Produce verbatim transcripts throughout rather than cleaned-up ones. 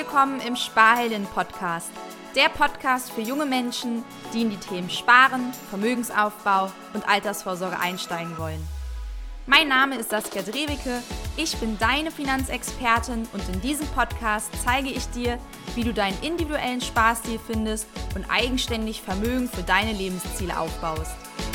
willkommen im Sparhelden-Podcast. Der Podcast für junge Menschen, die in die Themen Sparen, Vermögensaufbau und Altersvorsorge einsteigen wollen. Mein Name ist Saskia Drewicke, ich bin deine Finanzexpertin und in diesem Podcast zeige ich dir, wie du deinen individuellen Sparstil findest und eigenständig Vermögen für deine Lebensziele aufbaust.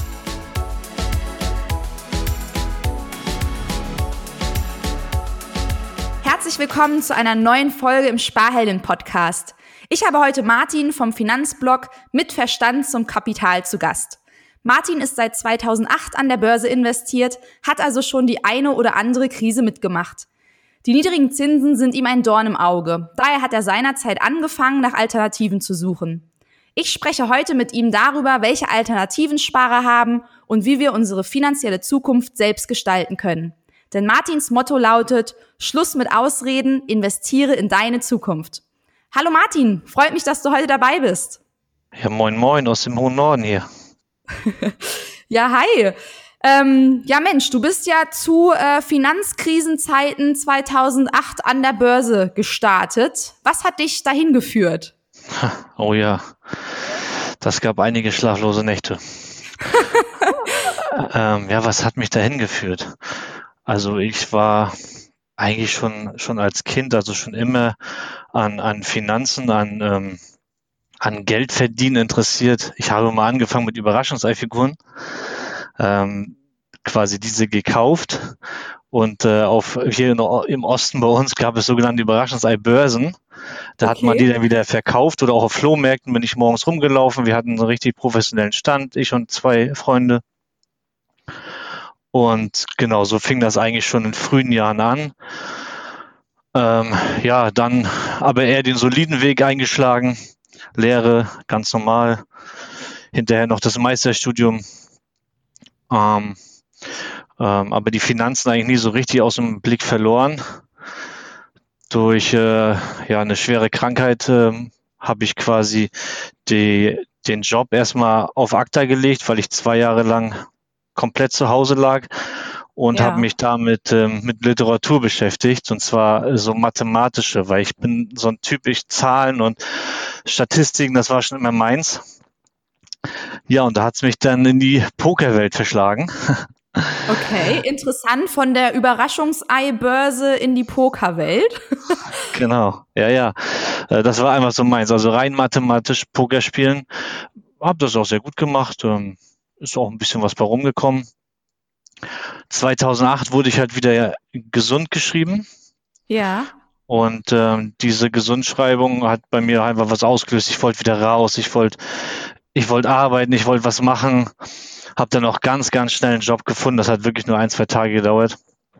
Herzlich willkommen zu einer neuen Folge im Sparhelden-Podcast. Ich habe heute Martin vom Finanzblog Mit Verstand zum Kapital zu Gast. Martin ist seit zweitausendacht an der Börse investiert, hat also schon die eine oder andere Krise mitgemacht. Die niedrigen Zinsen sind ihm ein Dorn im Auge. Daher hat er seinerzeit angefangen, nach Alternativen zu suchen. Ich spreche heute mit ihm darüber, welche Alternativen Sparer haben und wie wir unsere finanzielle Zukunft selbst gestalten können. Denn Martins Motto lautet: Schluss mit Ausreden, investiere in deine Zukunft. Hallo Martin, freut mich, dass du heute dabei bist. Ja, moin moin aus dem hohen Norden hier. Ja, hi. Ähm, ja Mensch, du bist ja zu äh, Finanzkrisenzeiten zweitausendacht an der Börse gestartet. Was hat dich dahin geführt? Oh ja, das gab einige schlaflose Nächte. ähm, ja, was hat mich dahin geführt? Also ich war eigentlich schon schon als Kind, also schon immer an an Finanzen, an ähm, an Geldverdienen interessiert. Ich habe mal angefangen mit Überraschungseifiguren, ähm, quasi diese gekauft und äh, auf hier in, im Osten bei uns gab es sogenannte Überraschungseibörsen. Da Okay. hat man die dann wieder verkauft oder auch auf Flohmärkten bin ich morgens rumgelaufen. Wir hatten einen richtig professionellen Stand, ich und zwei Freunde. Und genau, so fing das eigentlich schon in frühen Jahren an. Ähm, ja, dann aber eher den soliden Weg eingeschlagen. Lehre, ganz normal. Hinterher noch das Meisterstudium. Ähm, ähm, aber die Finanzen eigentlich nie so richtig aus dem Blick verloren. Durch äh, ja, eine schwere Krankheit äh, habe ich quasi die, den Job erstmal auf Akta gelegt, weil ich zwei Jahre lang komplett zu Hause lag und Ja. habe mich damit ähm, mit Literatur beschäftigt, und zwar äh, so mathematische, weil ich bin so ein typisch Zahlen und Statistiken, das war schon immer meins. Ja, und da hat's mich dann in die Pokerwelt verschlagen. Okay, interessant, von der Überraschungseibörse in die Pokerwelt. Genau, ja, ja. Äh, Das war einfach so meins. Also rein mathematisch Poker spielen. Hab das auch sehr gut gemacht. ähm, Ist auch ein bisschen was bei rumgekommen. zweitausendacht wurde ich halt wieder gesund geschrieben. Ja. Und ähm, diese Gesundschreibung hat bei mir einfach was ausgelöst. Ich wollte wieder raus, ich wollte ich wollte arbeiten, ich wollte was machen. Habe dann auch ganz, ganz schnell einen Job gefunden. Das hat wirklich nur ein, zwei Tage gedauert.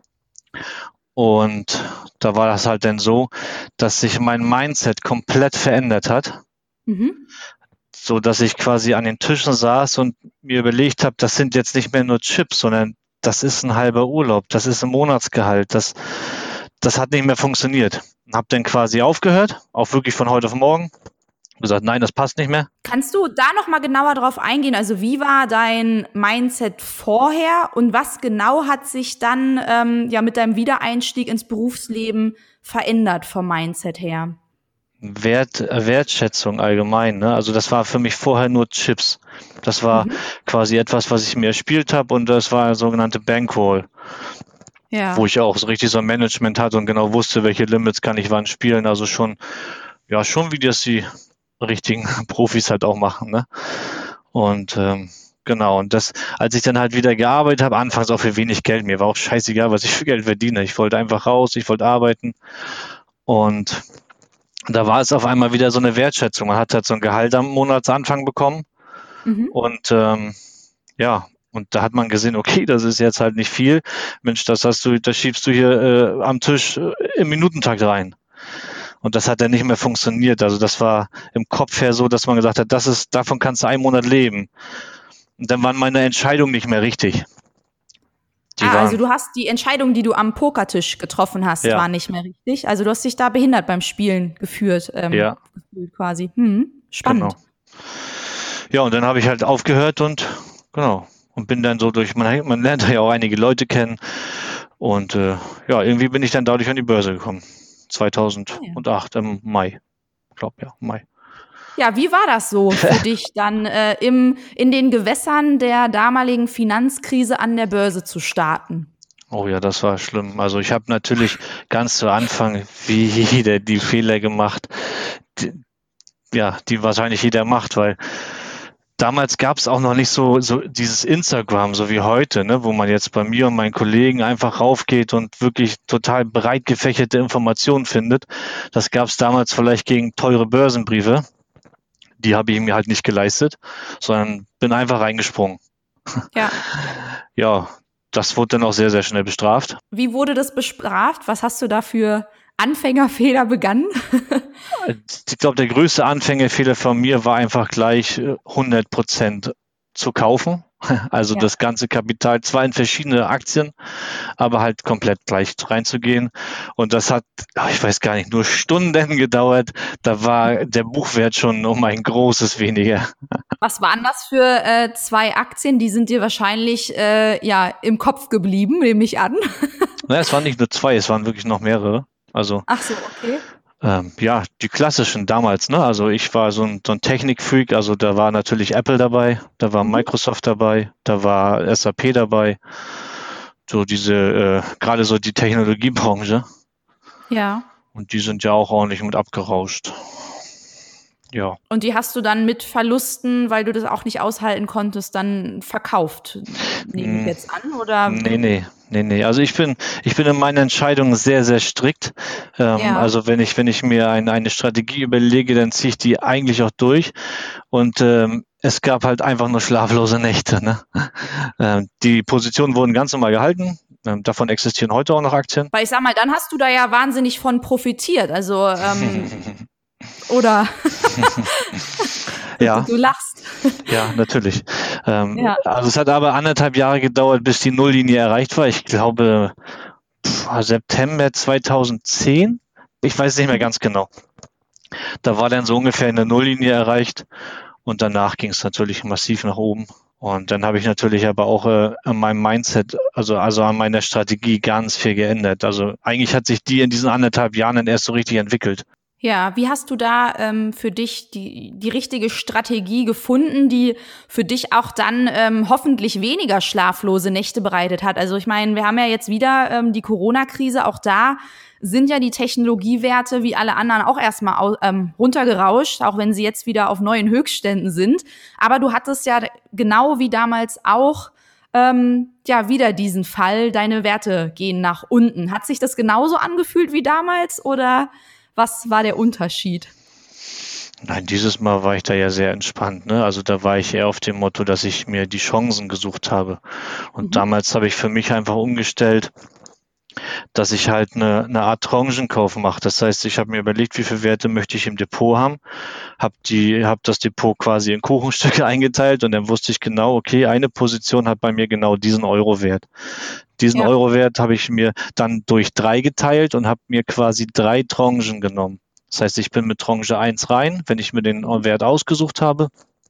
Und da war das halt dann so, dass sich mein Mindset komplett verändert hat, Mhm. so dass ich quasi an den Tischen saß und mir überlegt habe, das sind jetzt nicht mehr nur Chips, sondern das ist ein halber Urlaub, das ist ein Monatsgehalt, das, das hat nicht mehr funktioniert. Habe dann quasi aufgehört, auch wirklich von heute auf morgen, gesagt, nein, das passt nicht mehr. Kannst du da noch mal genauer drauf eingehen? Also wie war dein Mindset vorher und was genau hat sich dann ähm, ja mit deinem Wiedereinstieg ins Berufsleben verändert vom Mindset her? Wert, Wertschätzung allgemein, ne? Also das war für mich vorher nur Chips. Das war Mhm. quasi etwas, was ich mir erspielt habe, und das war eine sogenannte Bankroll, Ja. wo ich auch so richtig so ein Management hatte und genau wusste, welche Limits kann ich wann spielen. Also schon, ja, schon wie das die richtigen Profis halt auch machen, ne? Und ähm, genau, und das, als ich dann halt wieder gearbeitet habe, anfangs auch für wenig Geld, mir war auch scheißegal, was ich für Geld verdiene. Ich wollte einfach raus, ich wollte arbeiten, und da war es auf einmal wieder so eine Wertschätzung. Man hat halt so ein Gehalt am Monatsanfang bekommen Mhm. und ähm, ja, und da hat man gesehen, okay, das ist jetzt halt nicht viel. Mensch, das hast du, das schiebst du hier äh, am Tisch äh, im Minutentakt rein. Und das hat dann nicht mehr funktioniert. Also das war im Kopf her so, dass man gesagt hat, das ist, davon kannst du einen Monat leben. Und dann waren meine Entscheidungen nicht mehr richtig. Die Ah, also waren, du hast die Entscheidung, die du am Pokertisch getroffen hast, ja, war nicht mehr richtig. Also du hast dich da behindert beim Spielen geführt, ähm, ja, gefühlt quasi. Hm, spannend. genau. Ja, und dann habe ich halt aufgehört und genau. Und bin dann so durch, man, man lernt ja auch einige Leute kennen. Und äh, ja, irgendwie bin ich dann dadurch an die Börse gekommen. zweitausendacht im Mai. Ich glaube, ja, Mai. Ja, wie war das so für dich dann äh, im, in den Gewässern der damaligen Finanzkrise an der Börse zu starten? Oh ja, das war schlimm. Also ich habe natürlich ganz zu Anfang wie jeder die Fehler gemacht, die, ja, die wahrscheinlich jeder macht, weil damals gab es auch noch nicht so, so dieses Instagram, so wie heute, ne, wo man jetzt bei mir und meinen Kollegen einfach raufgeht und wirklich total breit gefächerte Informationen findet. Das gab es damals vielleicht gegen teure Börsenbriefe. Die habe ich mir halt nicht geleistet, sondern bin einfach reingesprungen. Ja. Ja, das wurde dann auch sehr, sehr schnell bestraft. Wie wurde das bestraft? Was hast du da für Anfängerfehler begangen? Ich glaube, der größte Anfängerfehler von mir war einfach gleich hundert Prozent zu kaufen. Also ja. Das ganze Kapital, zwar in verschiedene Aktien, aber halt komplett gleich reinzugehen. Und das hat, ich weiß gar nicht, nur Stunden gedauert. Da war der Buchwert schon um ein großes weniger. Was waren das für äh, zwei Aktien? Die sind dir wahrscheinlich äh, ja im Kopf geblieben, nehme ich an. Naja, es waren nicht nur zwei, es waren wirklich noch mehrere. Also, ach so, okay. Ähm, ja, die klassischen damals, ne? Also ich war so ein, so ein Technikfreak, also da war natürlich Apple dabei, da war mhm. Microsoft dabei, da war S A P dabei, so diese, äh, gerade so die Technologiebranche. Ja. Und die sind ja auch ordentlich mit abgerauscht. Ja. Und die hast du dann mit Verlusten, weil du das auch nicht aushalten konntest, dann verkauft, nehme ich jetzt an, oder? Nee, nee, nee, nee. Also ich bin, ich bin in meinen Entscheidungen sehr, sehr strikt. Ähm, ja. Also wenn ich, wenn ich mir ein, eine Strategie überlege, dann ziehe ich die eigentlich auch durch. Und ähm, es gab halt einfach nur schlaflose Nächte. Ne? Ähm, die Positionen wurden ganz normal gehalten. Ähm, davon existieren heute auch noch Aktien. Weil ich sag mal, dann hast du da ja wahnsinnig von profitiert. Also ähm, oder ja. Du lachst. Ja, natürlich. Ähm, ja. Also es hat aber anderthalb Jahre gedauert, bis die Nulllinie erreicht war. Ich glaube pff, September zweitausendzehn. Ich weiß nicht mehr ganz genau. Da war dann so ungefähr eine Nulllinie erreicht und danach ging es natürlich massiv nach oben. Und dann habe ich natürlich aber auch äh, an meinem Mindset, also, also an meiner Strategie ganz viel geändert. Also eigentlich hat sich die in diesen anderthalb Jahren dann erst so richtig entwickelt. Ja, wie hast du da ähm, für dich die, die richtige Strategie gefunden, die für dich auch dann ähm, hoffentlich weniger schlaflose Nächte bereitet hat? Also ich meine, wir haben ja jetzt wieder ähm, die Corona-Krise, auch da sind ja die Technologiewerte wie alle anderen auch erstmal ähm, runtergerauscht, auch wenn sie jetzt wieder auf neuen Höchstständen sind. Aber du hattest ja genau wie damals auch ähm, ja wieder diesen Fall, deine Werte gehen nach unten. Hat sich das genauso angefühlt wie damals oder was war der Unterschied? Nein, dieses Mal war ich da ja sehr entspannt. Ne? Also da war ich eher auf dem Motto, dass ich mir die Chancen gesucht habe. Und mhm. damals habe ich für mich einfach umgestellt, dass ich halt eine, eine Art Tranchenkauf mache. Das heißt, ich habe mir überlegt, wie viele Werte möchte ich im Depot haben, habe die, habe das Depot quasi in Kuchenstücke eingeteilt und dann wusste ich genau, okay, eine Position hat bei mir genau diesen Euro-Wert. Diesen ja. Euro-Wert habe ich mir dann durch drei geteilt und habe mir quasi drei Tranchen genommen. Das heißt, ich bin mit Tranche eins rein, wenn ich mir den Wert ausgesucht habe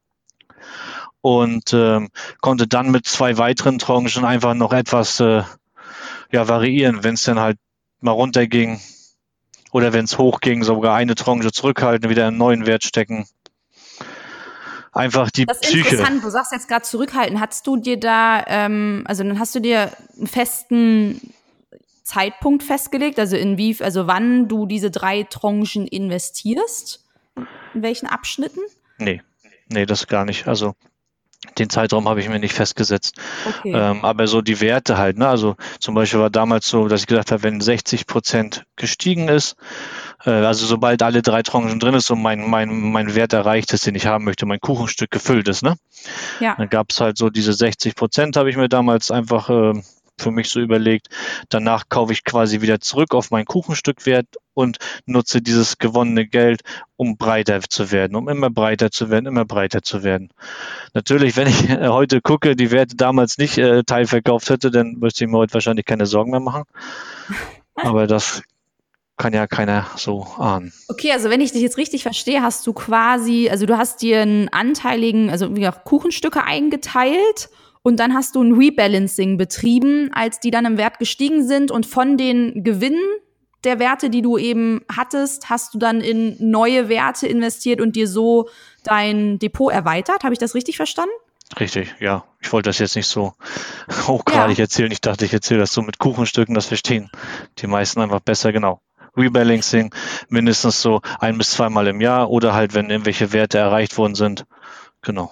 und ähm, konnte dann mit zwei weiteren Tranchen einfach noch etwas äh, ja, variieren, wenn es dann halt mal runterging oder wenn es hochging, sogar eine Tranche zurückhalten, wieder einen neuen Wert stecken. Einfach die das ist Psyche. Interessant, du sagst jetzt gerade zurückhalten. Hast du dir da, ähm, also dann hast du dir einen festen Zeitpunkt festgelegt, also in wie, also wann du diese drei Tranchen investierst? In welchen Abschnitten? Nee, nee, das gar nicht. Also den Zeitraum habe ich mir nicht festgesetzt. Okay. Ähm, aber so die Werte halt, ne? Also zum Beispiel war damals so, dass ich gesagt habe, wenn sechzig Prozent gestiegen ist, äh, also sobald alle drei Tranchen drin ist und mein, mein, mein Wert erreicht ist, den ich haben möchte, mein Kuchenstück gefüllt ist, ne? Ja. Dann gab es halt so diese sechzig Prozent, habe ich mir damals einfach äh, für mich so überlegt. Danach kaufe ich quasi wieder zurück auf meinen Kuchenstückwert und nutze dieses gewonnene Geld, um breiter zu werden, um immer breiter zu werden, immer breiter zu werden. Natürlich, wenn ich äh, heute gucke, die Werte damals nicht äh, teilverkauft hätte, dann müsste ich mir heute wahrscheinlich keine Sorgen mehr machen. Aber das kann ja keiner so ahnen. Okay, also wenn ich dich jetzt richtig verstehe, hast du quasi, also du hast dir einen anteiligen, also wie gesagt, Kuchenstücke eingeteilt und dann hast du ein Rebalancing betrieben, als die dann im Wert gestiegen sind und von den Gewinnen der Werte, die du eben hattest, hast du dann in neue Werte investiert und dir so dein Depot erweitert. Habe ich das richtig verstanden? Richtig, ja. Ich wollte das jetzt nicht so hochgradig ja. erzählen. Ich dachte, ich erzähle das so mit Kuchenstücken, das verstehen die meisten einfach besser, genau. Rebalancing mindestens so ein- bis zweimal im Jahr oder halt, wenn irgendwelche Werte erreicht worden sind. Genau.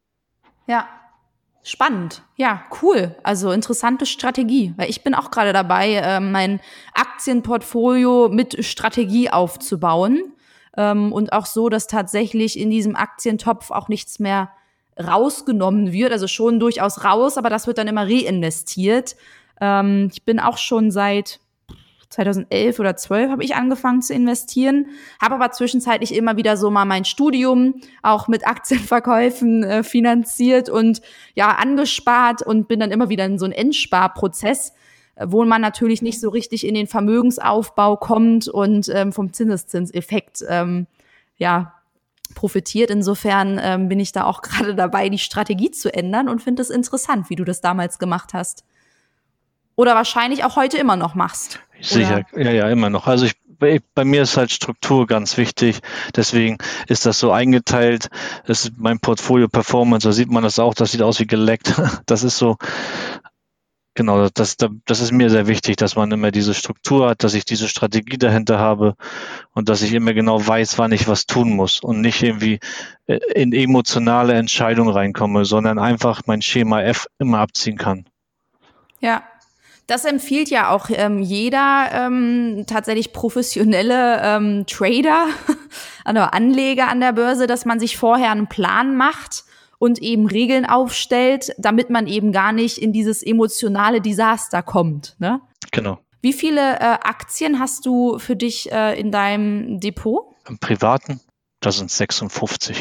Ja, spannend. Ja, cool. Also interessante Strategie. Weil ich bin auch gerade dabei, mein Aktienportfolio mit Strategie aufzubauen. Und auch so, dass tatsächlich in diesem Aktientopf auch nichts mehr rausgenommen wird. Also schon durchaus raus, aber das wird dann immer reinvestiert. Ich bin auch schon seit zweitausendelf oder zwölf habe ich angefangen zu investieren, habe aber zwischenzeitlich immer wieder so mal mein Studium auch mit Aktienverkäufen äh, finanziert und ja angespart und bin dann immer wieder in so einen Endsparprozess, äh, wo man natürlich nicht so richtig in den Vermögensaufbau kommt und ähm, vom Zinseszinseffekt ähm, ja profitiert. Insofern ähm, bin ich da auch gerade dabei, die Strategie zu ändern und finde es interessant, wie du das damals gemacht hast. Oder wahrscheinlich auch heute immer noch machst. Sicher, oder? ja, ja, immer noch. Also ich, bei, bei mir ist halt Struktur ganz wichtig. Deswegen ist das so eingeteilt. Das ist mein Portfolio Performance, da sieht man das auch, das sieht aus wie geleckt. Das ist so, genau, das, das ist mir sehr wichtig, dass man immer diese Struktur hat, dass ich diese Strategie dahinter habe und dass ich immer genau weiß, wann ich was tun muss und nicht irgendwie in emotionale Entscheidungen reinkomme, sondern einfach mein Schema F immer abziehen kann. Ja. Das empfiehlt ja auch ähm, jeder ähm, tatsächlich professionelle ähm, Trader, also Anleger an der Börse, dass man sich vorher einen Plan macht und eben Regeln aufstellt, damit man eben gar nicht in dieses emotionale Desaster kommt. Ne? Genau. Wie viele äh, Aktien hast du für dich äh, in deinem Depot? Im Privaten, das sind sechsundfünfzig.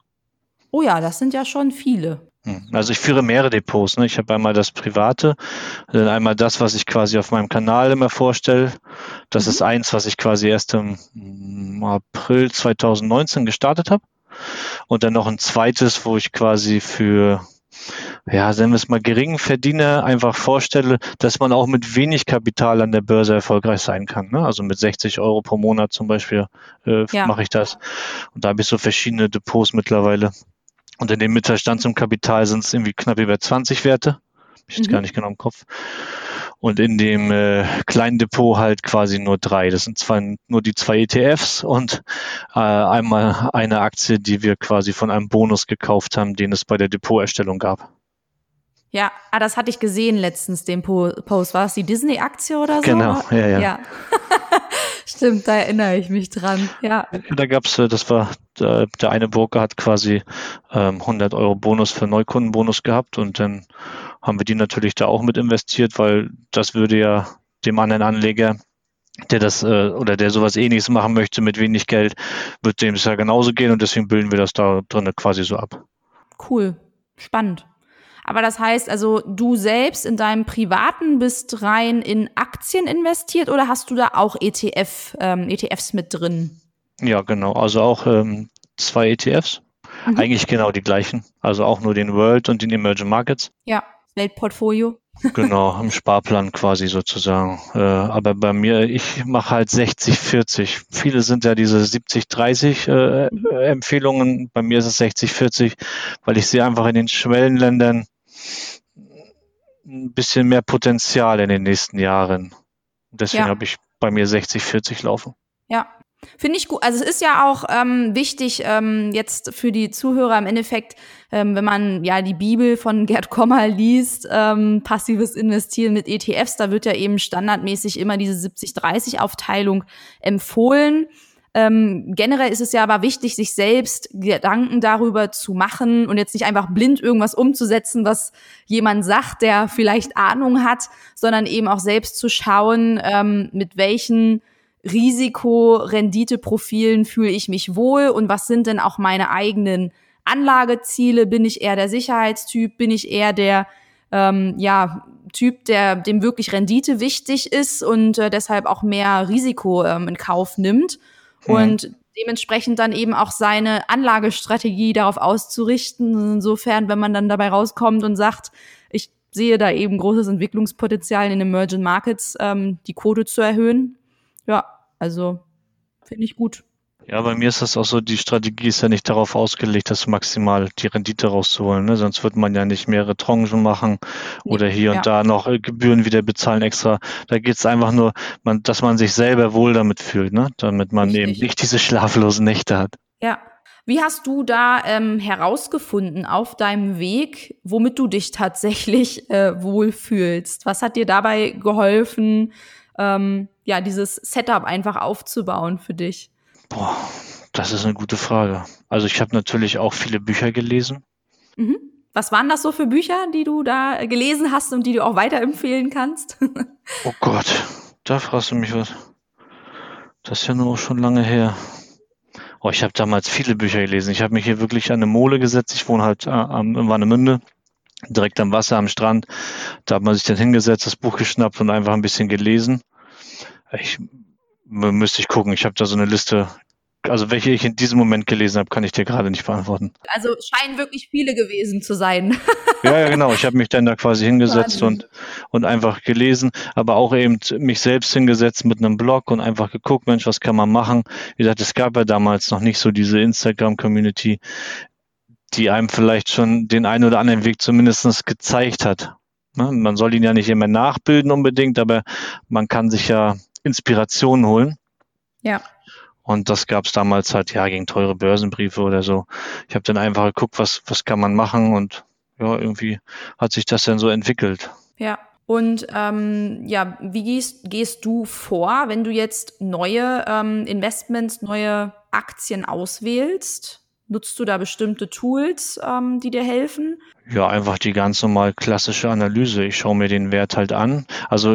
Oh ja, das sind ja schon viele. Also ich führe mehrere Depots. Ne? Ich habe einmal das Private, dann einmal das, was ich quasi auf meinem Kanal immer vorstelle. Das mhm. ist eins, was ich quasi erst im April zweitausendneunzehn gestartet habe. Und dann noch ein zweites, wo ich quasi für, ja, sagen wir es mal, geringen Verdiener einfach vorstelle, dass man auch mit wenig Kapital an der Börse erfolgreich sein kann. Ne? Also mit sechzig Euro pro Monat zum Beispiel äh, ja. mache ich das. Und da habe ich so verschiedene Depots mittlerweile. Und in dem Mittelstand zum Kapital sind es irgendwie knapp über zwanzig Werte. Hab ich jetzt mhm. gar nicht genau im Kopf. Und in dem äh, kleinen Depot halt quasi nur drei. Das sind zwar nur die zwei E T Fs und äh, einmal eine Aktie, die wir quasi von einem Bonus gekauft haben, den es bei der Depoterstellung gab. Ja, ah, das hatte ich gesehen letztens, den Post. War es die Disney-Aktie oder so? Genau, ja, ja. ja. Stimmt, da erinnere ich mich dran, ja. Da gab's, das war, der eine Broker hat quasi ähm, hundert Euro Bonus für Neukundenbonus gehabt und dann haben wir die natürlich da auch mit investiert, weil das würde ja dem anderen Anleger, der das äh, oder der sowas Ähnliches machen möchte mit wenig Geld, wird dem es ja genauso gehen und deswegen bilden wir das da drin quasi so ab. Cool, spannend. Aber das heißt also, du selbst in deinem Privaten bist rein in Aktien investiert oder hast du da auch E T F, ähm, E T Fs mit drin? Ja, genau. Also auch ähm, zwei E T Fs. Mhm. Eigentlich genau die gleichen. Also auch nur den World und den Emerging Markets. Ja, Weltportfolio. Genau, im Sparplan quasi sozusagen. Äh, aber bei mir, ich mache halt sechzig vierzig. Viele sind ja diese siebzig dreißig äh, mhm. Empfehlungen. Bei mir ist es sechzig vierzig, weil ich sehe einfach in den Schwellenländern ein bisschen mehr Potenzial in den nächsten Jahren. Deswegen ja. habe ich bei mir sechzig vierzig laufen. Ja, finde ich gut. Also es ist ja auch ähm, wichtig ähm, jetzt für die Zuhörer im Endeffekt, ähm, wenn man ja die Bibel von Gerd Kommer liest, ähm, passives Investieren mit E T Fs, da wird ja eben standardmäßig immer diese siebzig dreißig Aufteilung empfohlen. Ähm, generell ist es ja aber wichtig, sich selbst Gedanken darüber zu machen und jetzt nicht einfach blind irgendwas umzusetzen, was jemand sagt, der vielleicht Ahnung hat, sondern eben auch selbst zu schauen, ähm, mit welchen Risiko-Rendite-Profilen fühle ich mich wohl und was sind denn auch meine eigenen Anlageziele? Bin ich eher der Sicherheitstyp? Bin ich eher der ähm, ja Typ, der dem wirklich Rendite wichtig ist und äh, deshalb auch mehr Risiko ähm, in Kauf nimmt? Und mhm. dementsprechend dann eben auch seine Anlagestrategie darauf auszurichten. Insofern, wenn man dann dabei rauskommt und sagt, ich sehe da eben großes Entwicklungspotenzial in den Emerging Markets, ähm, die Quote zu erhöhen, Ja, also finde ich gut. Ja, bei mir ist das auch so, die Strategie ist ja nicht darauf ausgelegt, das maximal die Rendite rauszuholen, ne? Sonst wird man ja nicht mehrere Tranchen machen Nee, oder hier und ja, da noch äh, Gebühren wieder bezahlen extra. Da geht's einfach nur, man, dass man sich selber wohl damit fühlt, ne? Damit man eben richtig. nicht diese schlaflosen Nächte hat. Ja. Wie hast du da ähm, herausgefunden auf deinem Weg, womit du dich tatsächlich äh, wohlfühlst? Was hat dir dabei geholfen, ähm, ja, dieses Setup einfach aufzubauen für dich? Boah, das ist eine gute Frage. Also ich habe natürlich auch viele Bücher gelesen. Mhm. Was waren das so für Bücher, die du da gelesen hast und die du auch weiterempfehlen kannst? Oh Gott, da fragst du mich was. Das ist ja nur schon lange her. Oh, ich habe damals viele Bücher gelesen. Ich habe mich hier wirklich an eine Mole gesetzt. Ich wohne halt äh, am, in Warnemünde, direkt am Wasser, am Strand. Da hat man sich dann hingesetzt, das Buch geschnappt und einfach ein bisschen gelesen. Ich müsste ich gucken. Ich habe da so eine Liste. Also welche ich in diesem Moment gelesen habe, kann ich dir gerade nicht beantworten. Also scheinen wirklich viele gewesen zu sein. Ja, ja, genau. Ich habe mich dann da quasi hingesetzt Wahnsinn. und, und einfach gelesen, aber auch eben mich selbst hingesetzt mit einem Blog und einfach geguckt, Mensch, was kann man machen? Wie gesagt, es gab ja damals noch nicht so diese Instagram-Community, die einem vielleicht schon den einen oder anderen Weg zumindest gezeigt hat. Ne? Man soll ihn ja nicht immer nachbilden unbedingt, aber man kann sich ja Inspirationen holen. Ja. Und das gab es damals halt ja gegen teure Börsenbriefe oder so. Ich habe dann einfach geguckt, was, was kann man machen und ja, irgendwie hat sich das dann so entwickelt. Ja. Und ähm, ja, wie gehst, gehst du vor, wenn du jetzt neue ähm, Investments, neue Aktien auswählst? Nutzt du da bestimmte Tools, ähm, die dir helfen? Ja, einfach die ganz normal klassische Analyse. Ich schaue mir den Wert halt an. Also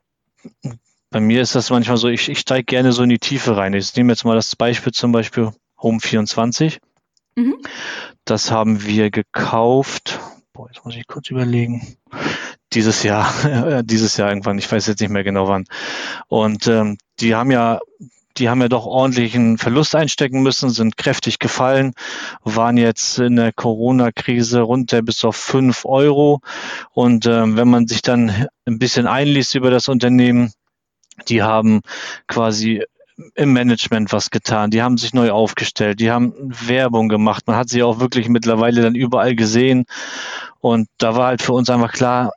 bei mir ist das manchmal so, ich, ich steige gerne so in die Tiefe rein. Ich nehme jetzt mal das Beispiel zum Beispiel Home vierundzwanzig. Mhm. Das haben wir gekauft. Boah, jetzt muss ich kurz überlegen. Dieses Jahr, dieses Jahr irgendwann, ich weiß jetzt nicht mehr genau wann. Und ähm, die haben ja, die haben ja doch ordentlichen Verlust einstecken müssen, sind kräftig gefallen, waren jetzt in der Corona-Krise runter bis auf fünf Euro. Und ähm, wenn man sich dann ein bisschen einliest über das Unternehmen, die haben quasi im Management was getan, die haben sich neu aufgestellt, die haben Werbung gemacht, man hat sie auch wirklich mittlerweile dann überall gesehen und da war halt für uns einfach klar,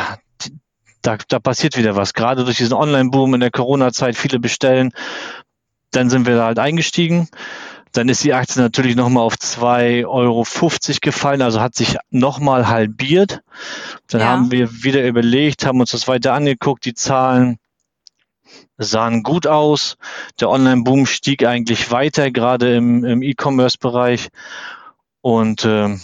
da, da passiert wieder was, gerade durch diesen Online-Boom in der Corona-Zeit, viele bestellen, dann sind wir da halt eingestiegen, dann ist die Aktie natürlich nochmal auf zwei Euro fünfzig gefallen, also hat sich nochmal halbiert, dann Ja. haben wir wieder überlegt, haben uns das weiter angeguckt, die Zahlen sahen gut aus. Der Online-Boom stieg eigentlich weiter, gerade im, im E-Commerce-Bereich und äh,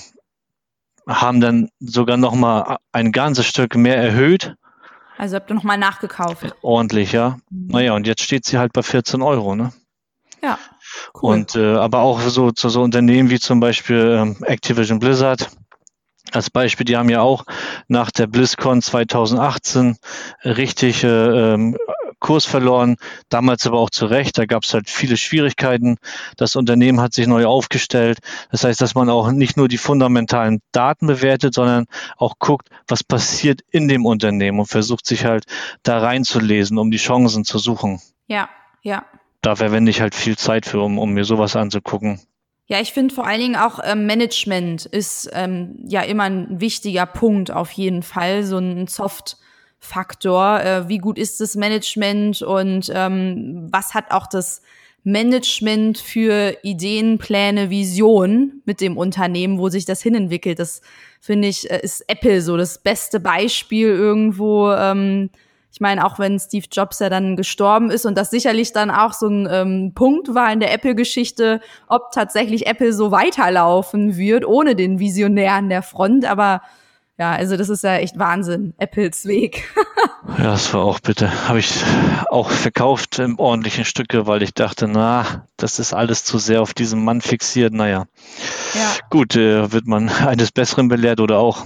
haben dann sogar noch mal ein ganzes Stück mehr erhöht. Also habt ihr nochmal nachgekauft. Ordentlich, ja. Mhm. Naja, und jetzt steht sie halt bei vierzehn Euro, ne? Ja, cool. Und äh, aber auch so zu so Unternehmen wie zum Beispiel ähm, Activision Blizzard. Als Beispiel, die haben ja auch nach der BlizzCon zwanzig achtzehn richtig äh, ähm, Kurs verloren, damals aber auch zu Recht, da gab es halt viele Schwierigkeiten. Das Unternehmen hat sich neu aufgestellt. Das heißt, dass man auch nicht nur die fundamentalen Daten bewertet, sondern auch guckt, was passiert in dem Unternehmen und versucht sich halt da reinzulesen, um die Chancen zu suchen. Ja, ja. Da verwende ich halt viel Zeit für, um, um mir sowas anzugucken. Ja, ich finde vor allen Dingen auch ähm, Management ist ähm, ja immer ein wichtiger Punkt auf jeden Fall, so ein Soft-Faktor. Äh, wie gut ist das Management und ähm, was hat auch das Management für Ideen, Pläne, Visionen mit dem Unternehmen, wo sich das hinentwickelt? Das finde ich, äh, ist Apple so das beste Beispiel irgendwo. Ähm, Ich meine, auch wenn Steve Jobs ja dann gestorben ist und das sicherlich dann auch so ein ähm, Punkt war in der Apple-Geschichte, ob tatsächlich Apple so weiterlaufen wird, ohne den Visionär an der Front. Aber ja, also das ist ja echt Wahnsinn, Apples Weg. Ja, das war auch bitte. Habe ich auch verkauft in ordentlichen Stücke, weil ich dachte, na, das ist alles zu sehr auf diesen Mann fixiert. Naja, Ja. gut, äh, wird man eines Besseren belehrt oder auch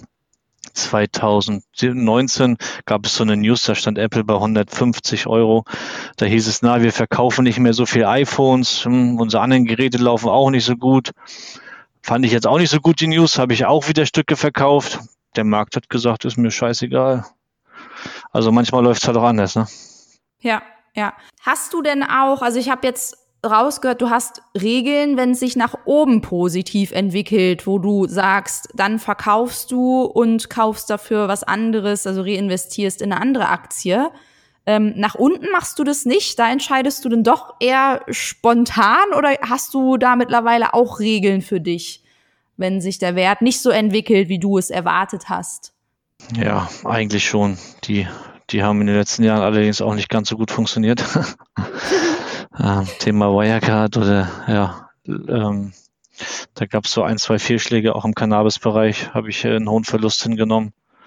zwanzig neunzehn gab es so eine News, da stand Apple bei hundertfünfzig Euro. Da hieß es, na, wir verkaufen nicht mehr so viel iPhones, hm, unsere anderen Geräte laufen auch nicht so gut. Fand ich jetzt auch nicht so gut, die News, habe ich auch wieder Stücke verkauft. Der Markt hat gesagt, ist mir scheißegal. Also manchmal läuft es halt auch anders, ne? Ja, ja. Hast du denn auch, also ich habe jetzt rausgehört, du hast Regeln, wenn es sich nach oben positiv entwickelt, wo du sagst, dann verkaufst du und kaufst dafür was anderes, also reinvestierst in eine andere Aktie. Ähm, nach unten machst du das nicht? Da entscheidest du dann doch eher spontan oder hast du da mittlerweile auch Regeln für dich, wenn sich der Wert nicht so entwickelt, wie du es erwartet hast? Ja, eigentlich schon. Die, die haben in den letzten Jahren allerdings auch nicht ganz so gut funktioniert. ähm, Thema Wirecard oder ja, ähm, da gab es so ein, zwei Fehlschläge, auch im Cannabis-Bereich habe ich äh, einen hohen Verlust hingenommen.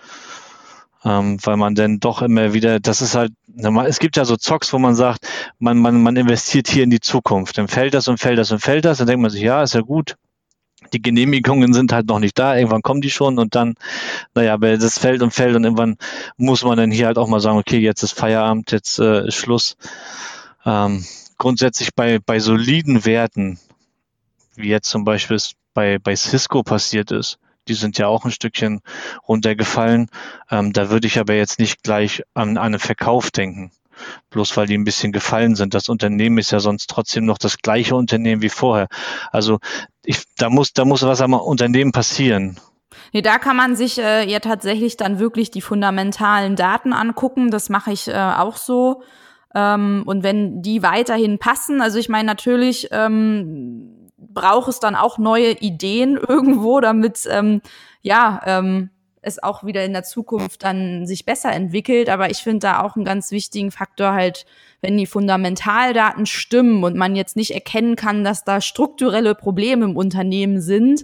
Ähm, weil man dann doch immer wieder, das ist halt, es gibt ja so Zocks, wo man sagt, man, man, man investiert hier in die Zukunft. Dann fällt das und fällt das und fällt das, dann denkt man sich, ja, ist ja gut. Die Genehmigungen sind halt noch nicht da, irgendwann kommen die schon und dann, naja, aber das fällt und fällt und irgendwann muss man dann hier halt auch mal sagen, okay, jetzt ist Feierabend, jetzt äh, ist Schluss. Ähm, grundsätzlich bei, bei soliden Werten, wie jetzt zum Beispiel es bei, bei Cisco passiert ist, die sind ja auch ein Stückchen runtergefallen. Ähm, da würde ich aber jetzt nicht gleich an, an einen Verkauf denken, bloß weil die ein bisschen gefallen sind. Das Unternehmen ist ja sonst trotzdem noch das gleiche Unternehmen wie vorher. Also ich, da muss, da muss was am Unternehmen passieren. Nee, da kann man sich äh, ja tatsächlich dann wirklich die fundamentalen Daten angucken. Das mache ich äh, auch so. Ähm, und wenn die weiterhin passen, also ich meine natürlich ähm, braucht es dann auch neue Ideen irgendwo, damit ähm, ja ähm, es auch wieder in der Zukunft dann sich besser entwickelt. Aber ich finde da auch einen ganz wichtigen Faktor halt, wenn die Fundamentaldaten stimmen und man jetzt nicht erkennen kann, dass da strukturelle Probleme im Unternehmen sind,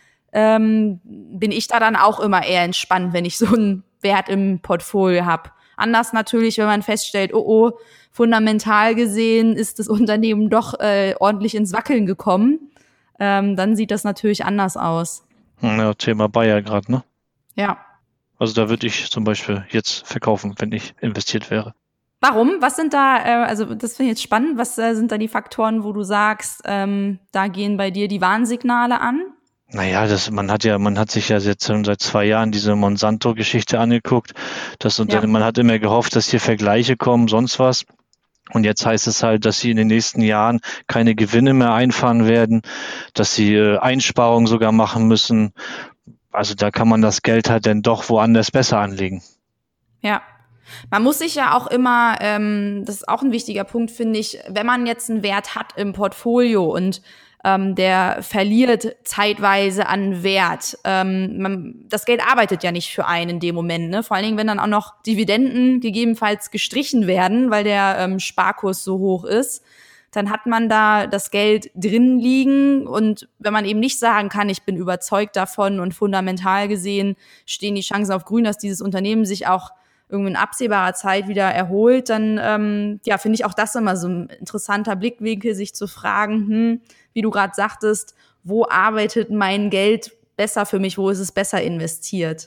ähm, bin ich da dann auch immer eher entspannt, wenn ich so einen Wert im Portfolio habe. Anders natürlich, wenn man feststellt, oh oh, fundamental gesehen ist das Unternehmen doch äh, ordentlich ins Wackeln gekommen. Ähm, dann sieht das natürlich anders aus. Ja, Thema Bayer gerade, ne? Ja. Also da würde ich zum Beispiel jetzt verkaufen, wenn ich investiert wäre. Warum? Was sind da, äh, also das finde ich jetzt spannend, was äh, sind da die Faktoren, wo du sagst, ähm, da gehen bei dir die Warnsignale an? Naja, das, man hat ja, man hat sich ja jetzt schon seit zwei Jahren diese Monsanto-Geschichte angeguckt. Das Unternehmen, ja. Man hat immer gehofft, dass hier Vergleiche kommen, sonst was. Und jetzt heißt es halt, dass sie in den nächsten Jahren keine Gewinne mehr einfahren werden, dass sie äh, Einsparungen sogar machen müssen. Also da kann man das Geld halt dann doch woanders besser anlegen. Ja. Man muss sich ja auch immer, ähm, das ist auch ein wichtiger Punkt, finde ich, wenn man jetzt einen Wert hat im Portfolio und ähm, der verliert zeitweise an Wert. Ähm, man, das Geld arbeitet ja nicht für einen in dem Moment, ne? Vor allen Dingen, wenn dann auch noch Dividenden gegebenenfalls gestrichen werden, weil der ähm, Sparkurs so hoch ist, dann hat man da das Geld drin liegen und wenn man eben nicht sagen kann, ich bin überzeugt davon und fundamental gesehen stehen die Chancen auf grün, dass dieses Unternehmen sich auch irgendwie in absehbarer Zeit wieder erholt, dann ähm, ja, finde ich auch das immer so ein interessanter Blickwinkel, sich zu fragen, hm, wie du gerade sagtest, wo arbeitet mein Geld besser für mich, wo ist es besser investiert?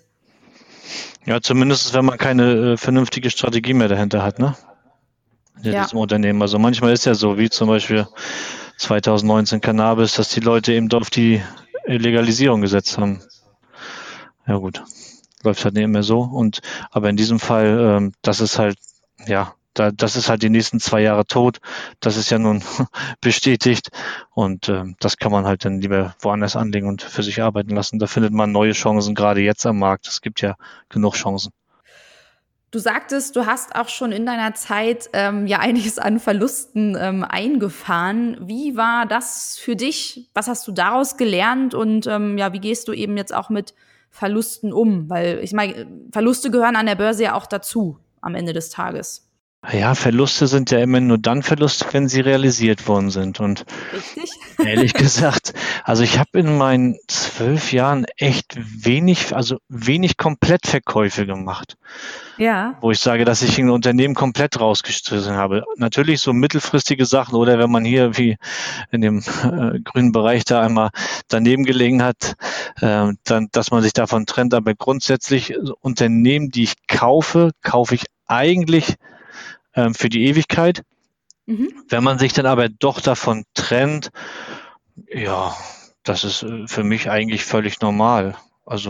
Ja, zumindest wenn man keine äh, vernünftige Strategie mehr dahinter hat, ne? In Ja. diesem Unternehmen. Also manchmal ist ja so, wie zum Beispiel zwanzig neunzehn Cannabis, dass die Leute eben auf die Legalisierung gesetzt haben. Ja gut, läuft halt nicht immer so. Und aber in diesem Fall, ähm, das ist halt, ja, da, das ist halt die nächsten zwei Jahre tot. Das ist ja nun bestätigt. Und ähm, das kann man halt dann lieber woanders anlegen und für sich arbeiten lassen. Da findet man neue Chancen, gerade jetzt am Markt. Es gibt ja genug Chancen. Du sagtest, du hast auch schon in deiner Zeit ähm, ja einiges an Verlusten ähm, eingefahren. Wie war das für dich? Was hast du daraus gelernt? Und ähm, ja, wie gehst du eben jetzt auch mit Verlusten um? Weil ich meine, Verluste gehören an der Börse ja auch dazu am Ende des Tages. Ja, Verluste sind ja immer nur dann Verluste, wenn sie realisiert worden sind. Und Richtig? Ehrlich gesagt, also ich habe in meinen zwölf Jahren echt wenig, also wenig Komplettverkäufe gemacht. Ja. Wo ich sage, dass ich ein Unternehmen komplett rausgestrichen habe. Natürlich so mittelfristige Sachen oder wenn man hier wie in dem äh, grünen Bereich da einmal daneben gelegen hat, äh, dann, dass man sich davon trennt. Aber grundsätzlich Unternehmen, die ich kaufe, kaufe ich eigentlich äh, für die Ewigkeit. Mhm. Wenn man sich dann aber doch davon trennt, ja, das ist für mich eigentlich völlig normal. Also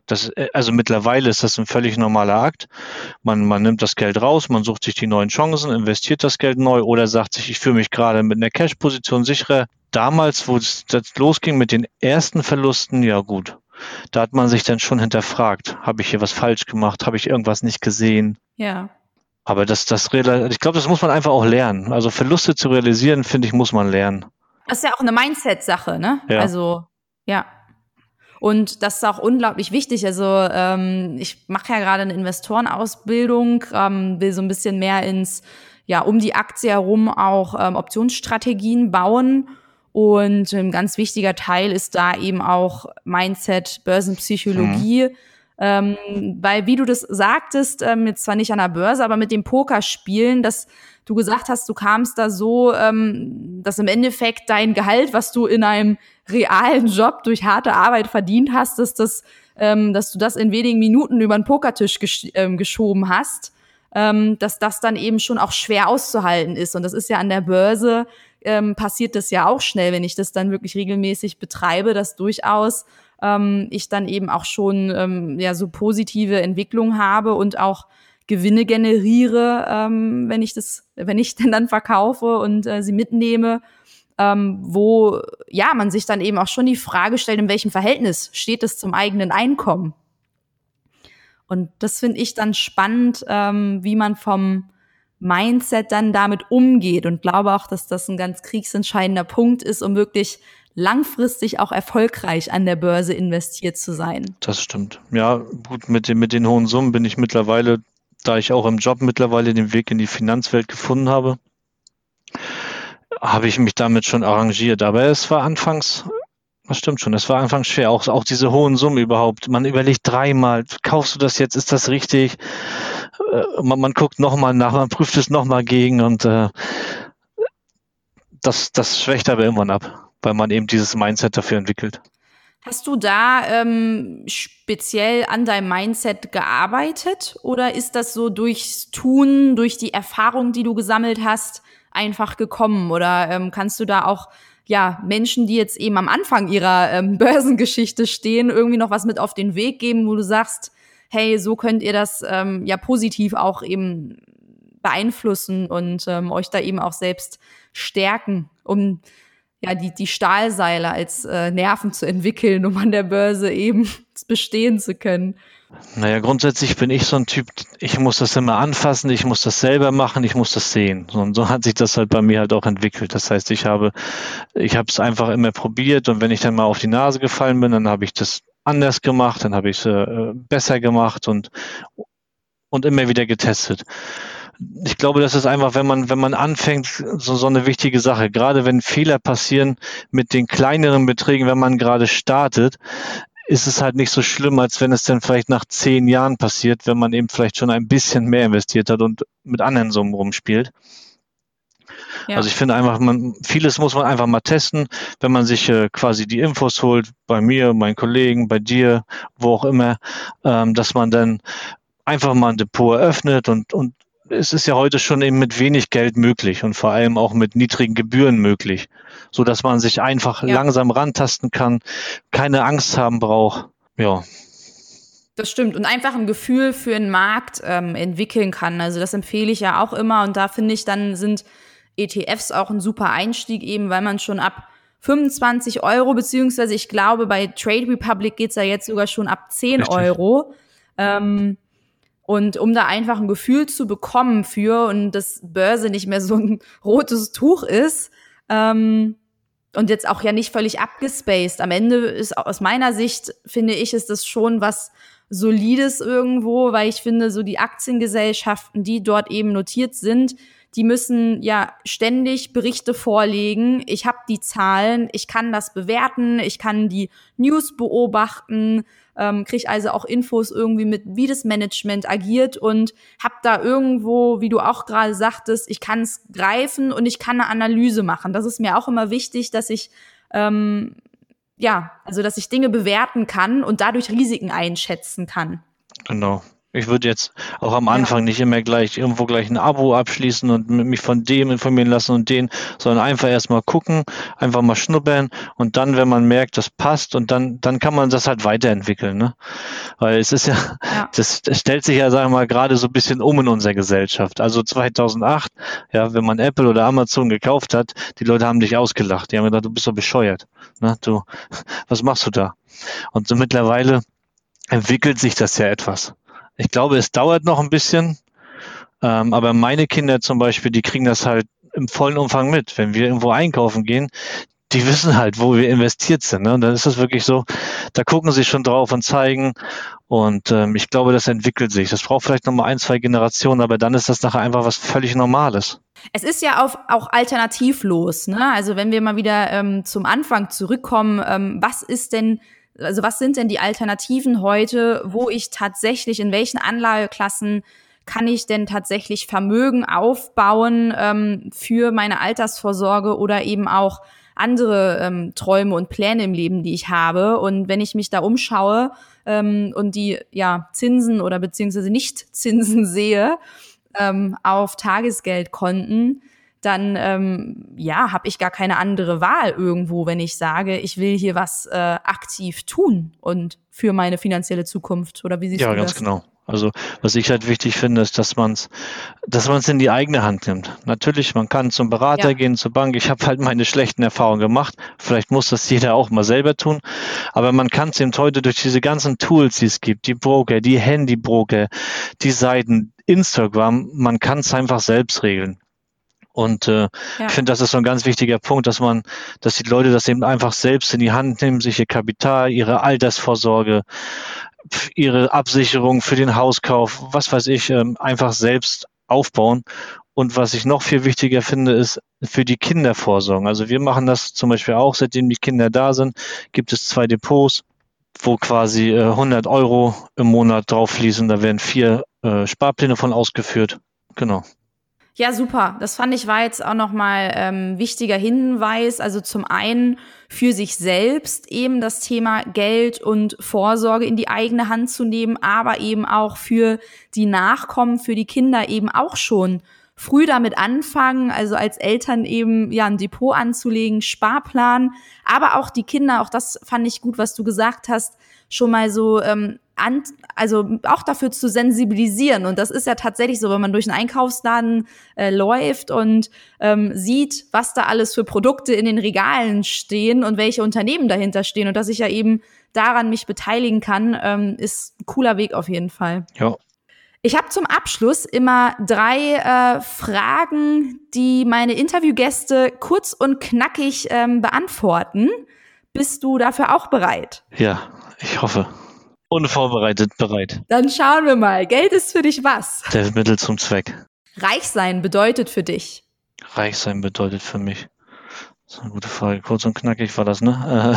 Das, also mittlerweile ist das ein völlig normaler Akt. Man, man nimmt das Geld raus, man sucht sich die neuen Chancen, investiert das Geld neu oder sagt sich, ich fühle mich gerade mit einer Cash-Position sicherer. Damals, wo es das losging mit den ersten Verlusten, ja gut, da hat man sich dann schon hinterfragt, habe ich hier was falsch gemacht, habe ich irgendwas nicht gesehen? Ja. Aber das, das, ich glaube, das muss man einfach auch lernen. Also Verluste zu realisieren, finde ich, muss man lernen. Das ist ja auch eine Mindset-Sache, ne? Ja. Also, ja. Und das ist auch unglaublich wichtig. Also ähm, ich mache ja gerade eine Investorenausbildung, ähm, will so ein bisschen mehr ins, ja, um die Aktie herum auch ähm, Optionsstrategien bauen. Und ein ganz wichtiger Teil ist da eben auch Mindset, Börsenpsychologie. Mhm. Ähm, weil, wie du das sagtest, ähm, jetzt zwar nicht an der Börse, aber mit dem Pokerspielen, dass du gesagt hast, du kamst da so, ähm, dass im Endeffekt dein Gehalt, was du in einem realen Job durch harte Arbeit verdient hast, dass das, ähm, dass du das in wenigen Minuten über den Pokertisch gesch- ähm, geschoben hast, ähm, dass das dann eben schon auch schwer auszuhalten ist. Und das ist ja an der Börse, ähm, passiert das ja auch schnell, wenn ich das dann wirklich regelmäßig betreibe, dass durchaus ähm, ich dann eben auch schon ähm, ja so positive Entwicklungen habe und auch Gewinne generiere, ähm, wenn ich das, wenn ich denn dann verkaufe und äh, sie mitnehme, ähm, wo ja man sich dann eben auch schon die Frage stellt, in welchem Verhältnis steht es zum eigenen Einkommen? Und das finde ich dann spannend, ähm, wie man vom Mindset dann damit umgeht, und glaube auch, dass das ein ganz kriegsentscheidender Punkt ist, um wirklich langfristig auch erfolgreich an der Börse investiert zu sein. Das stimmt. Ja, gut, mit den, mit den hohen Summen bin ich mittlerweile, da ich auch im Job mittlerweile den Weg in die Finanzwelt gefunden habe, habe ich mich damit schon arrangiert. Aber es war anfangs, das stimmt schon, es war anfangs schwer, auch, auch diese hohen Summen überhaupt. Man überlegt dreimal, kaufst du das jetzt, ist das richtig? Äh, man, man guckt nochmal nach, man prüft es nochmal gegen und äh, das, das schwächt aber irgendwann ab, weil man eben dieses Mindset dafür entwickelt. Hast du da ähm, speziell an deinem Mindset gearbeitet oder ist das so durchs Tun, durch die Erfahrung, die du gesammelt hast, einfach gekommen? Oder ähm, kannst du da auch ja Menschen, die jetzt eben am Anfang ihrer ähm, Börsengeschichte stehen, irgendwie noch was mit auf den Weg geben, wo du sagst, hey, so könnt ihr das ähm, ja positiv auch eben beeinflussen und ähm, euch da eben auch selbst stärken, um ja, die, die Stahlseile als äh, Nerven zu entwickeln, um an der Börse eben bestehen zu können? Naja, grundsätzlich bin ich so ein Typ, ich muss das immer anfassen, ich muss das selber machen, ich muss das sehen. Und so hat sich das halt bei mir halt auch entwickelt. Das heißt, ich habe, ich habe es einfach immer probiert und wenn ich dann mal auf die Nase gefallen bin, dann habe ich das anders gemacht, dann habe ich es äh, besser gemacht und, und immer wieder getestet. Ich glaube, das ist einfach, wenn man, wenn man anfängt, so, so eine wichtige Sache. Gerade wenn Fehler passieren mit den kleineren Beträgen, wenn man gerade startet, ist es halt nicht so schlimm, als wenn es dann vielleicht nach zehn Jahren passiert, wenn man eben vielleicht schon ein bisschen mehr investiert hat und mit anderen Summen rumspielt. Ja. Also ich finde einfach, man, vieles muss man einfach mal testen, wenn man sich äh, quasi die Infos holt, bei mir, meinen Kollegen, bei dir, wo auch immer, ähm, dass man dann einfach mal ein Depot eröffnet und, und es ist ja heute schon eben mit wenig Geld möglich und vor allem auch mit niedrigen Gebühren möglich, so dass man sich einfach ja. langsam rantasten kann, keine Angst haben braucht. Ja. Das stimmt. Und einfach ein Gefühl für einen Markt ähm, entwickeln kann. Also das empfehle ich ja auch immer. Und da finde ich, dann sind E T Fs auch ein super Einstieg, eben weil man schon ab fünfundzwanzig Euro, beziehungsweise ich glaube, bei Trade Republic geht's ja jetzt sogar schon ab zehn Richtig. Euro. Ähm, Und um da einfach ein Gefühl zu bekommen für und dass Börse nicht mehr so ein rotes Tuch ist ähm, und jetzt auch ja nicht völlig abgespaced. Am Ende ist aus meiner Sicht, finde ich, ist das schon was Solides irgendwo, weil ich finde, so die Aktiengesellschaften, die dort eben notiert sind, die müssen ja ständig Berichte vorlegen. Ich habe die Zahlen, ich kann das bewerten, ich kann die News beobachten, ähm, kriege also auch Infos irgendwie mit, wie das Management agiert und habe da irgendwo, wie du auch gerade sagtest, ich kann es greifen und ich kann eine Analyse machen. Das ist mir auch immer wichtig, dass ich ähm, ja, also dass ich Dinge bewerten kann und dadurch Risiken einschätzen kann. Genau. Ich würde jetzt auch am Ja. Anfang nicht immer gleich irgendwo gleich ein Abo abschließen und m- mich von dem informieren lassen und den, sondern einfach erstmal gucken, einfach mal schnuppern und dann, wenn man merkt, das passt und dann, dann kann man das halt weiterentwickeln, ne? Weil es ist ja, Ja. das, das stellt sich ja, sagen wir mal, gerade so ein bisschen um in unserer Gesellschaft. Also zweitausendacht, ja, wenn man Apple oder Amazon gekauft hat, die Leute haben dich ausgelacht. Die haben gedacht, du bist doch bescheuert, ne? Du, was machst du da? Und so mittlerweile entwickelt sich das ja etwas. Ich glaube, es dauert noch ein bisschen, ähm, aber meine Kinder zum Beispiel, die kriegen das halt im vollen Umfang mit. Wenn wir irgendwo einkaufen gehen, die wissen halt, wo wir investiert sind. Ne? Und dann ist es wirklich so, da gucken sie schon drauf und zeigen. Und ähm, ich glaube, das entwickelt sich. Das braucht vielleicht noch mal ein, zwei Generationen, aber dann ist das nachher einfach was völlig Normales. Es ist ja auch, auch alternativlos, ne? Also wenn wir mal wieder ähm, zum Anfang zurückkommen, ähm, was ist denn, also was sind denn die Alternativen heute, wo ich tatsächlich, in welchen Anlageklassen kann ich denn tatsächlich Vermögen aufbauen ähm, für meine Altersvorsorge oder eben auch andere ähm, Träume und Pläne im Leben, die ich habe. Und wenn ich mich da umschaue ähm, und die ja Zinsen oder beziehungsweise Nicht-Zinsen sehe, ähm, auf Tagesgeldkonten, dann ähm, ja, habe ich gar keine andere Wahl irgendwo, wenn ich sage, ich will hier was äh, aktiv tun und für meine finanzielle Zukunft. Oder wie siehst Ja, du ganz das? genau. Also was ich halt wichtig finde, ist, dass man es dass man es in die eigene Hand nimmt. Natürlich, man kann zum Berater Ja, gehen, zur Bank. Ich habe halt meine schlechten Erfahrungen gemacht. Vielleicht muss das jeder auch mal selber tun. Aber man kann es eben heute durch diese ganzen Tools, die es gibt, die Broker, die Handybroker, die Seiten, Instagram, man kann es einfach selbst regeln. Und äh, ich ja. finde, das ist so ein ganz wichtiger Punkt, dass man, dass die Leute das eben einfach selbst in die Hand nehmen, sich ihr Kapital, ihre Altersvorsorge, pf, ihre Absicherung für den Hauskauf, was weiß ich, ähm, einfach selbst aufbauen. Und was ich noch viel wichtiger finde, ist für die Kinder vorsorgen. Also wir machen das zum Beispiel auch, seitdem die Kinder da sind, gibt es zwei Depots, wo quasi äh, hundert Euro im Monat drauf fließen. Da werden vier äh, Sparpläne von ausgeführt. Genau. Ja, super. Das fand ich war jetzt auch nochmal ähm, wichtiger Hinweis. Also zum einen für sich selbst eben das Thema Geld und Vorsorge in die eigene Hand zu nehmen, aber eben auch für die Nachkommen, für die Kinder eben auch schon früh damit anfangen, also als Eltern eben ja ein Depot anzulegen, Sparplan, aber auch die Kinder, auch das fand ich gut, was du gesagt hast, schon mal so ähm, an, also auch dafür zu sensibilisieren. Und das ist ja tatsächlich so, wenn man durch einen Einkaufsladen äh, läuft und ähm, sieht, was da alles für Produkte in den Regalen stehen und welche Unternehmen dahinter stehen und dass ich ja eben daran mich beteiligen kann, ähm, ist ein cooler Weg auf jeden Fall. Ja. Ich habe zum Abschluss immer drei äh, Fragen, die meine Interviewgäste kurz und knackig ähm, beantworten. Bist du dafür auch bereit? Ja, ich hoffe. Unvorbereitet bereit. Dann schauen wir mal. Geld ist für dich was? Der Mittel zum Zweck. Reich sein bedeutet für dich? Reich sein bedeutet für mich. Das ist eine gute Frage. Kurz und knackig war das, ne?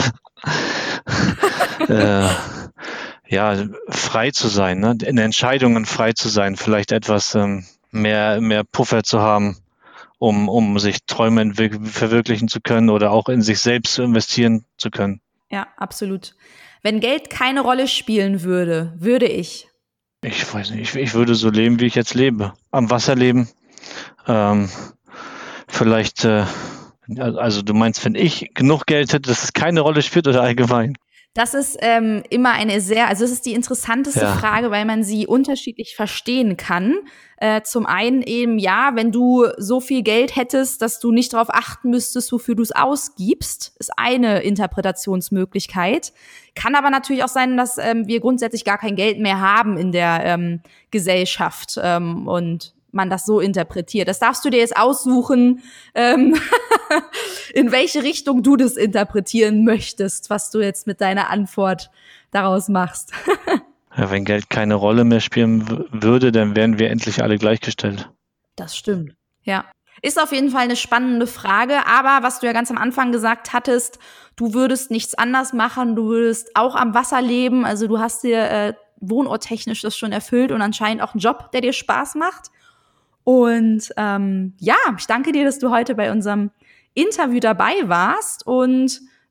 Äh, äh, ja, frei zu sein, ne? In Entscheidungen frei zu sein, vielleicht etwas ähm, mehr, mehr Puffer zu haben, um, um sich Träume entwick- verwirklichen zu können oder auch in sich selbst zu investieren zu können. Ja, absolut. Wenn Geld keine Rolle spielen würde, würde ich? Ich weiß nicht, ich, ich würde so leben, wie ich jetzt lebe. Am Wasser leben. Ähm, vielleicht, äh, also du meinst, wenn ich genug Geld hätte, dass es keine Rolle spielt oder allgemein? Das ist ähm, immer eine sehr, also es ist die interessanteste Ja. Frage, weil man sie unterschiedlich verstehen kann. Äh, zum einen eben, ja, wenn du so viel Geld hättest, dass du nicht darauf achten müsstest, wofür du es ausgibst, ist eine Interpretationsmöglichkeit. Kann aber natürlich auch sein, dass ähm, wir grundsätzlich gar kein Geld mehr haben in der ähm, Gesellschaft ähm, und man das so interpretiert. Das darfst du dir jetzt aussuchen, ähm, in welche Richtung du das interpretieren möchtest, was du jetzt mit deiner Antwort daraus machst. Ja, wenn Geld keine Rolle mehr spielen w- würde, dann wären wir endlich alle gleichgestellt. Das stimmt. Ja. Ist auf jeden Fall eine spannende Frage, aber was du ja ganz am Anfang gesagt hattest, du würdest nichts anders machen, du würdest auch am Wasser leben, also du hast dir äh, wohnorttechnisch das schon erfüllt und anscheinend auch einen Job, der dir Spaß macht. Und ähm, ja, ich danke dir, dass du heute bei unserem Interview dabei warst und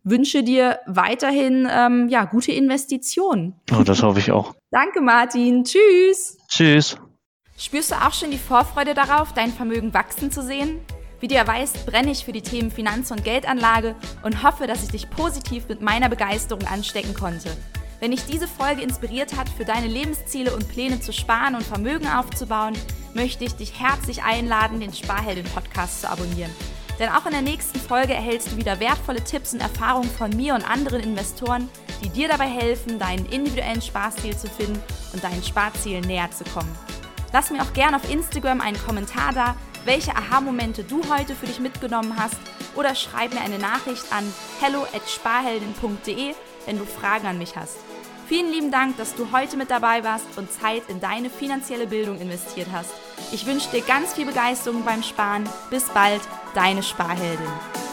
wünsche dir weiterhin ähm, ja, gute Investitionen. Oh, das hoffe ich auch. Danke, Martin. Tschüss. Tschüss. Spürst du auch schon die Vorfreude darauf, dein Vermögen wachsen zu sehen? Wie du ja weißt, brenne ich für die Themen Finanz- und Geldanlage und hoffe, dass ich dich positiv mit meiner Begeisterung anstecken konnte. Wenn dich diese Folge inspiriert hat, für deine Lebensziele und Pläne zu sparen und Vermögen aufzubauen, möchte ich dich herzlich einladen, den Sparheldin-Podcast zu abonnieren. Denn auch in der nächsten Folge erhältst du wieder wertvolle Tipps und Erfahrungen von mir und anderen Investoren, die dir dabei helfen, deinen individuellen Sparstil zu finden und deinen Sparzielen näher zu kommen. Lass mir auch gerne auf Instagram einen Kommentar da, welche Aha-Momente du heute für dich mitgenommen hast, oder schreib mir eine Nachricht an hello at sparheldin punkt de, wenn du Fragen an mich hast. Vielen lieben Dank, dass du heute mit dabei warst und Zeit in deine finanzielle Bildung investiert hast. Ich wünsche dir ganz viel Begeisterung beim Sparen. Bis bald, deine Sparheldin.